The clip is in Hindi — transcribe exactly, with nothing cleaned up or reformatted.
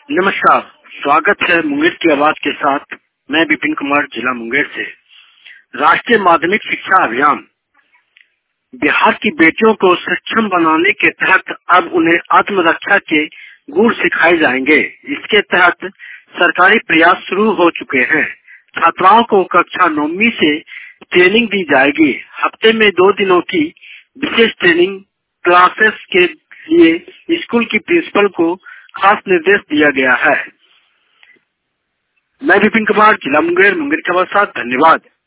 नमस्कार, स्वागत है मुंगेर की आवाज के साथ। मैं विपिन कुमार, जिला मुंगेर से। राष्ट्रीय माध्यमिक शिक्षा अभियान बिहार की बेटियों को सक्षम बनाने के तहत अब उन्हें आत्मरक्षा के गुण सिखाए जाएंगे। इसके तहत सरकारी प्रयास शुरू हो चुके हैं। छात्राओं को कक्षा नौवीं से ट्रेनिंग दी जाएगी। हफ्ते में दो दिनों की विशेष ट्रेनिंग क्लासेस के लिए स्कूल की प्रिंसिपल को खास निर्देश दिया गया है। मैं विपिन कुमार, जिला मुंगेर, मुंगेर के साथ। धन्यवाद।